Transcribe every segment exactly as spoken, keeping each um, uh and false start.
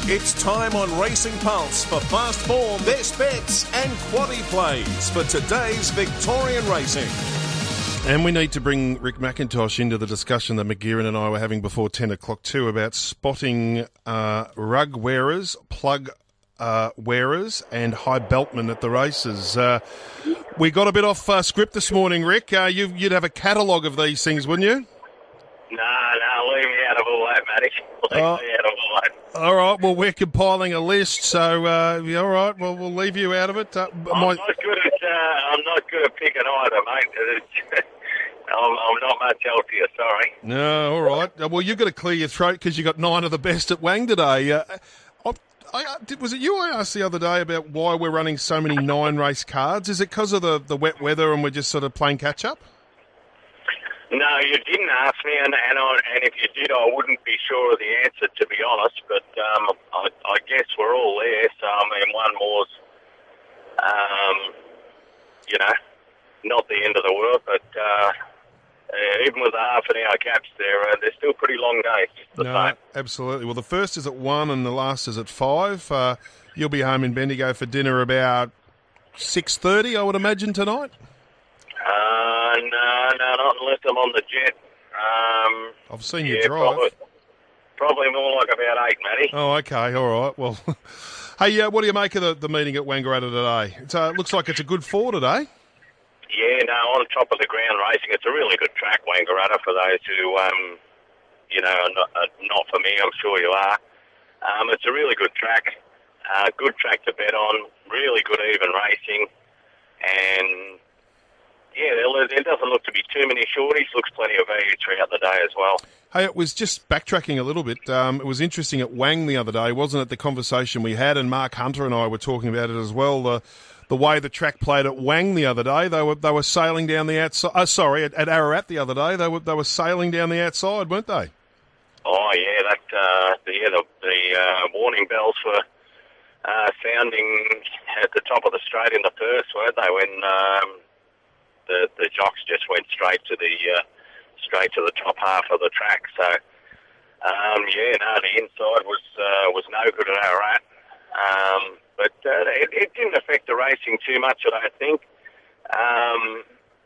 It's time on Racing Pulse for fast form, best bets and quaddy plays for today's Victorian racing. And we need to bring Rick McIntosh into the discussion that McGeeran and I were having before ten o'clock too about spotting uh, rug wearers, plug uh, wearers and high beltmen at the races. Uh, we got a bit off uh, script this morning, Rick. Uh, you, you'd have a catalogue of these things, wouldn't you? No, no, leave me out of all that, Matty. Leave Oh. me out of all that. All right, well, we're compiling a list, so uh, yeah, all right, well, we'll leave you out of it. Uh, I'm my- not good at. Uh, I'm not good at picking either, mate. I'm, I'm not much healthier. Sorry. No, all right. Uh, Well, you've got to clear your throat because you got nine of the best at Wang today. Uh, I, I, did, was it you I asked the other day about why we're running so many nine-race cards? Is it because of the, the wet weather and we're just sort of playing catch-up? No, you didn't ask me, and and, I, and if you did, I wouldn't be sure of the answer, to be honest. But um, I, I guess we're all there. So I mean, one more's, um, you know, not the end of the world, but. Uh, Uh, even with the half an hour caps there, uh, they're still pretty long days. The No, same. absolutely. Well, the first is at one and the last is at five. Uh, you'll be home in Bendigo for dinner about six thirty, I would imagine, tonight? Uh, no, no, not unless I'm on the jet. Um, I've seen you yeah, drive. Probably, probably more like about eight, Matty. Oh, okay, all right. Well, hey, uh, what do you make of the, the meeting at Wangaratta today? It uh, looks like it's a good four today. Yeah, no, on top of the ground racing, it's a really good track, Wangaratta, for those who, um, you know, are not, are not for me, I'm sure you are. Um, it's a really good track, uh, good track to bet on, really good even racing, and yeah, there, there doesn't look to be too many shorties, looks plenty of value throughout the day as well. Hey, it was just backtracking a little bit. Um, it was interesting at Wang the other day, wasn't it, the conversation we had, and Mark Hunter and I were talking about it as well, the the way the track played at Wang the other day. They were they were sailing down the outside. Oh, sorry, at, at Ararat the other day, they were they were sailing down the outside, weren't they? Oh yeah, that uh, the yeah, the, the uh, warning bells were uh, sounding at the top of the straight in the first, weren't they? When um, the the jocks just went straight to the uh, straight to the top half of the track. So um, yeah, no, the inside was uh, was no good at Ararat. Um, But uh, it, it didn't affect the racing too much, I don't think. Um,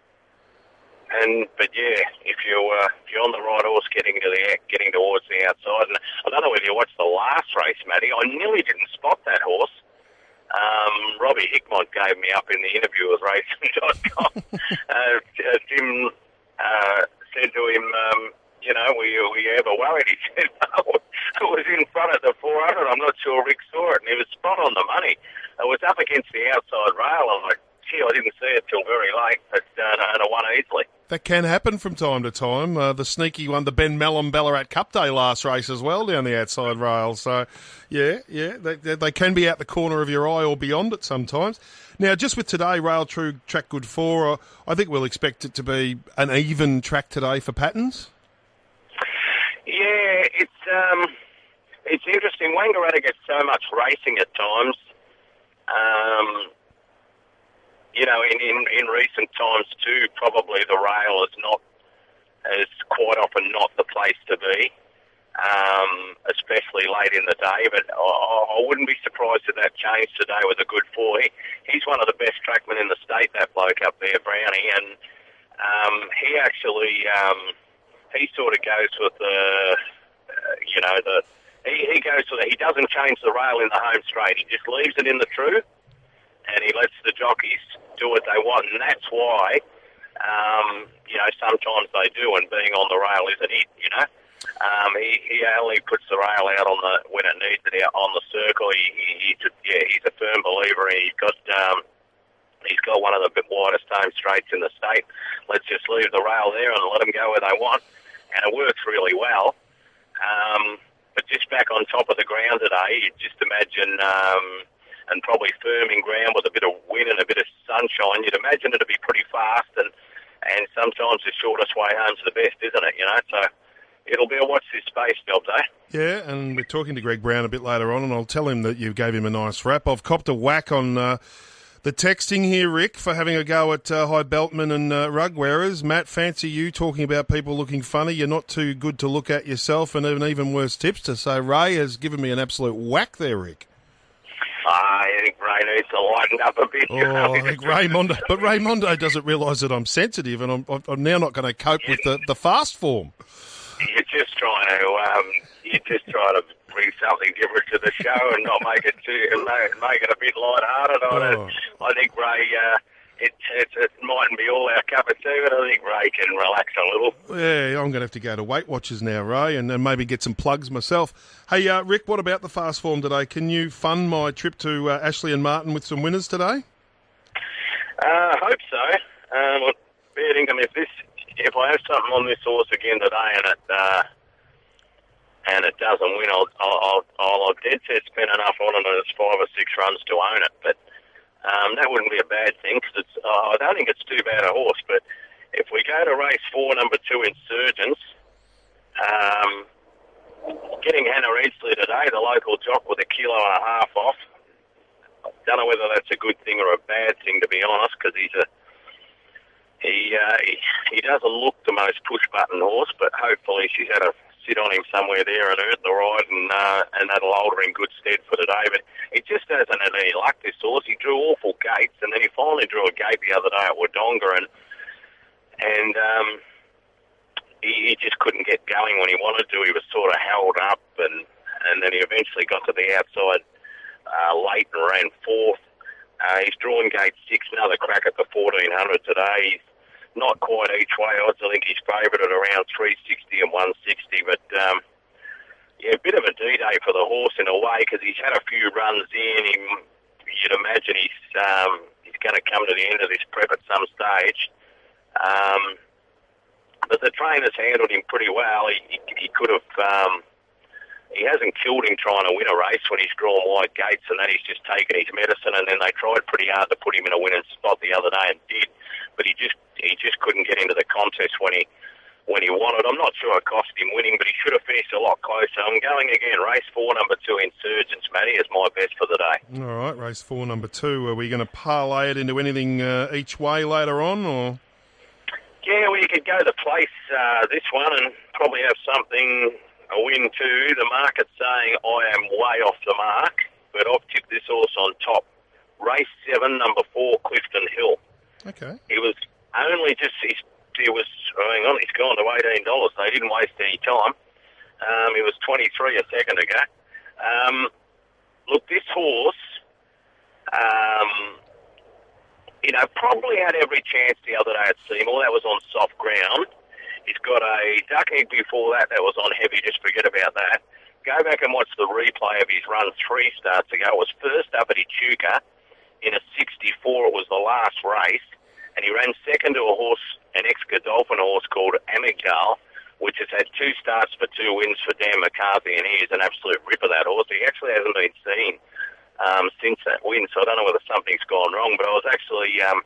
and but yeah, if you uh, if you're on the right horse, getting to the getting towards the outside, and I don't know whether you watched the last race, Matty. I nearly didn't spot that horse. Um, Robbie Hickmott gave me up in the interview with Racing dot com. uh, Jim uh, said to him, um, you know, were you, were you ever worried? He said, no, it was in front of the four hundred. I'm not sure Rick saw it, and he was spot on the money. It was up against the outside rail. I'm like, gee, I didn't see it till very late, but uh, and I won easily. That can happen from time to time. Uh, the sneaky one, the Ben Mellon Ballarat Cup Day last race as well, down the outside rail. So, yeah, yeah, they, they, they can be out the corner of your eye or beyond it sometimes. Now, just with today, Rail True Track Good four, uh, I think we'll expect it to be an even track today for Pattons. Yeah, it's um, it's interesting. Wangaratta gets so much racing at times. Um, you know, in, in, in recent times too, probably the rail is not, is quite often not the place to be, um, especially late in the day. But I, I wouldn't be surprised if that changed today with a good four. He, he's one of the best trackmen in the state, that bloke up there, Brownie, and um, he actually. Um, He sort of goes with the, uh, you know, the he, he goes with the, he doesn't change the rail in the home straight. He just leaves it in the true, and he lets the jockeys do what they want, and that's why, um, you know, sometimes they do, and being on the rail isn't it, you know. Um, he, he only puts the rail out on the when it needs it out on the circle. He, he, he yeah, he's a firm believer. He's got. Um, He's got one of the widest home straights in the state. Let's just leave the rail there and let them go where they want. And it works really well. Um, but just back on top of the ground today, you just imagine, um, and probably firming ground with a bit of wind and a bit of sunshine, you'd imagine it'd be pretty fast. And, and sometimes the shortest way home's the best, isn't it? You know, so it'll be a watch this space job, eh? Yeah, and we're talking to Greg Brown a bit later on, and I'll tell him that you gave him a nice rap. I've copped a whack on... Uh, The texting here, Rick, for having a go at uh, High Beltman and uh, rug wearers. Matt, fancy you talking about people looking funny. You're not too good to look at yourself, and an even worse tips to say. Ray has given me an absolute whack there, Rick. I think Ray needs to lighten up a bit. Oh, I think Raymondo, but Raymondo doesn't realise that I'm sensitive, and I'm, I'm now not going to cope with the, the fast form. You're just trying to, um, you're just trying to bring something different to the show and not make it too, and make, make it a bit light-hearted on Oh. it. I think Ray, uh, it, it, it mightn't be all our cup of tea, but I think Ray can relax a little. Yeah, I'm going to have to go to Weight Watchers now, Ray, and, and maybe get some plugs myself. Hey, uh, Rick, what about the fast form today? Can you fund my trip to uh, Ashley and Martin with some winners today? Uh, I hope so. Um, fair income. If this, if I have something on this horse again today, and it uh, and it doesn't win, I'll I'll I'll, I'll dead set spend enough on it, and it's five or six runs to own it. But um, that wouldn't be a bad thing because it's. Uh, I don't think it's too bad a horse. But if we go to race four, number two, Insurgents, um, getting Hannah Edsley today, the local jock, with a kilo and a half off. Don't know whether that's a good thing or a bad thing, to be honest, because he's a he, uh, he he doesn't look the most push button horse, but hopefully she's had a sit on him somewhere there and earned the ride, and uh, and that'll hold her in good stead for today. But it just hasn't had any luck, this horse. He drew awful gates, and then he finally drew a gate the other day at Wodonga, and and um, he, he just couldn't get going when he wanted to. He was sort of held up, and and then he eventually got to the outside Uh, late and ran fourth. Uh, he's drawn gate six, another crack at the fourteen hundred today. He's not quite each way odds. I think he's favoured at around three sixty and one sixty. But um, yeah, a bit of a D-day for the horse in a way, because he's had a few runs in. He, you'd imagine he's um, he's going to come to the end of this prep at some stage. Um, but the trainer's handled him pretty well. He, he, he could have. Um, He hasn't killed him trying to win a race when he's drawn wide gates, and then he's just taken his medicine. And then they tried pretty hard to put him in a winning spot the other day, and did, but he just he just couldn't get into the contest when he when he wanted. I'm not sure it cost him winning, but he should have finished a lot closer. I'm going again, race four, number two, Insurgents, Matty, is my best for the day. All right, race four, number two. Are we going to parlay it into anything uh, each way later on, or? Yeah, well, you could go to place uh, this one and probably have something. A win too. The market's saying I am way off the mark, but I've tipped this horse on top. Race seven, number four, Clifton Hill. Okay. He was only just, he's, he was, hang on, he's gone to eighteen dollars. They didn't waste any time. Um, he was twenty-three a second ago. Um, look, this horse, um, you know, probably had every chance the other day at Seymour. That was on soft ground. He's got a duck egg before that that was on heavy. Just forget about that. Go back and watch the replay of his run three starts ago. It was first up at Echuca in a sixty-four. It was the last race. And he ran second to a horse, an ex-Godolphin horse called Amygdal, which has had two starts for two wins for Dan McCarthy, and he is an absolute ripper, that horse. He actually hasn't been seen um, since that win, so I don't know whether something's gone wrong. But I was actually... Um,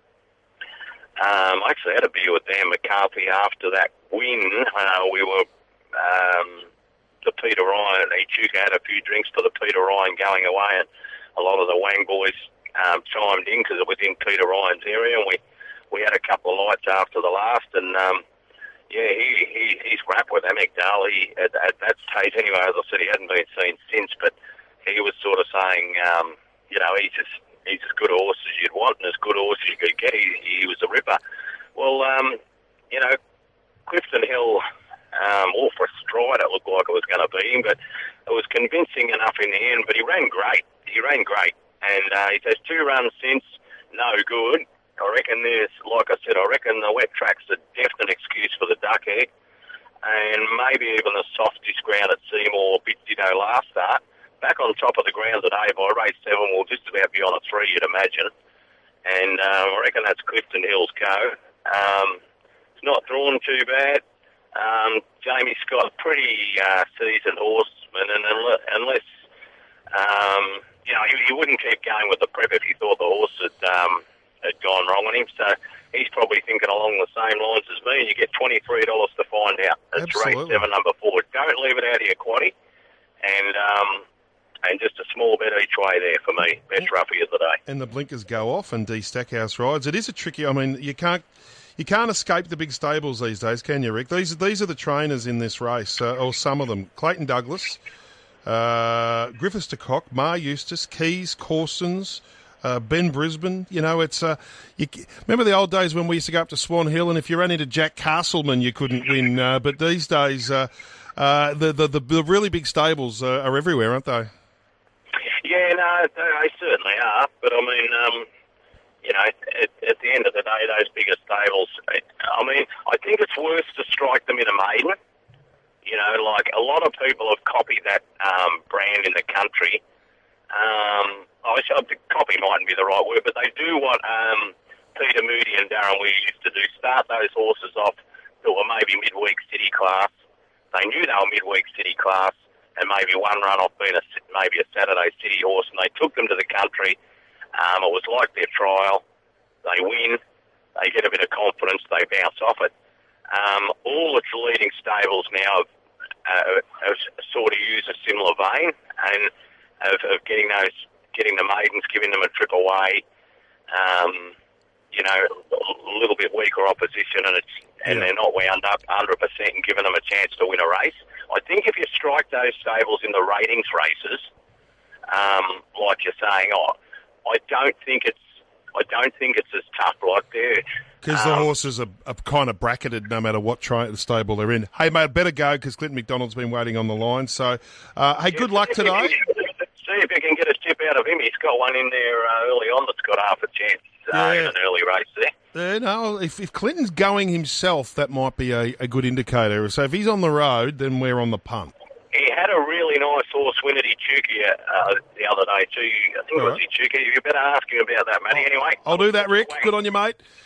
Um, I actually had a beer with Dan McCarthy after that win. Uh, we were, um, the Peter Ryan, Echuca had a few drinks for the Peter Ryan going away, and a lot of the Wang boys um, chimed in because it was in Peter Ryan's area, and we, we had a couple of lights after the last, and um, yeah, he, he he's crap with Amygdal. He, at, at that stage, anyway, as I said, he hadn't been seen since, but he was sort of saying, um, you know, he's just... He's as good a horse as you'd want and as good a horse as you could get. He, he was a ripper. Well, um, you know, Clifton Hill, um, all for a stride, it looked like it was going to be him, but it was convincing enough in the end. But he ran great. He ran great. And uh, he's had two runs since, no good. I reckon there's, like I said, I reckon the wet track's a definite excuse for the duck egg. And maybe even the softest ground at Seymour, bit ditto last start. Back on top of the ground today by race seven, we'll just about be on a three, you'd imagine. And um, I reckon that's Clifton Hill's go. Um, it's not drawn too bad. Um, Jamie Scott, pretty uh, seasoned horseman, and unless, um, you know, he, he wouldn't keep going with the prep if he thought the horse had, um, had gone wrong on him. So he's probably thinking along the same lines as me, and you get twenty-three dollars to find out. That's race seven, number four. Don't leave it out of your quaddie. And... Um, and just a small bet each way there for me. Best roughie of the day. And the blinkers go off and D Stackhouse rides. It is a tricky. I mean, you can't you can't escape the big stables these days, can you, Rick? These these are the trainers in this race, uh, or some of them. Clayton Douglas, uh, Griffiths de Kock, Mar Eustace, Keys, Corsons. Uh, Ben Brisbane, you know, it's... Uh, you, remember the old days when we used to go up to Swan Hill and if you ran into Jack Castleman, you couldn't win. Uh, but these days, uh, uh, the, the, the the really big stables uh, are everywhere, aren't they? Yeah, no, they certainly are. But, I mean, um, you know, at, at the end of the day, those bigger stables, I mean, I think it's worse to strike them in a maiden. You know, like a lot of people have copied that um, brand in the country. Um, I wish I'd, copy mightn't be the right word, but they do what um, Peter Moody and Darren Weir used to do, start those horses off that were maybe midweek city class. They knew they were midweek city class, and maybe one run-off being a, maybe a Saturday city horse, and they took them to the country. Um, it was like their trial. They win, they get a bit of confidence, they bounce off it. Um, all its leading stables now have, uh, have sort of used a similar vein, and of, of getting those... getting the maidens, giving them a trip away, um, you know, a little bit weaker opposition, and it's and yeah. they're not wound up one hundred percent and giving them a chance to win a race. I think if you strike those stables in the ratings races, um, like you're saying, oh, I don't think it's I don't think it's as tough like there. Because um, the horses are, are kind of bracketed no matter what tra- the stable they're in. Hey, mate, better go because Clinton McDonald's been waiting on the line. So, uh, hey, yeah, good luck today. See if you can get a tip out of him. He's got one in there uh, early on that's got half a chance uh, Yeah. in an early race there. Uh, no, if, if Clinton's going himself, that might be a, a good indicator. So if he's on the road, then we're on the punt. He had a really nice horse win at Echuca uh, the other day too. I think All it was right. Echuca. You better ask him about that, Matty. Anyway, I'll do that, Rick. Good on you, mate.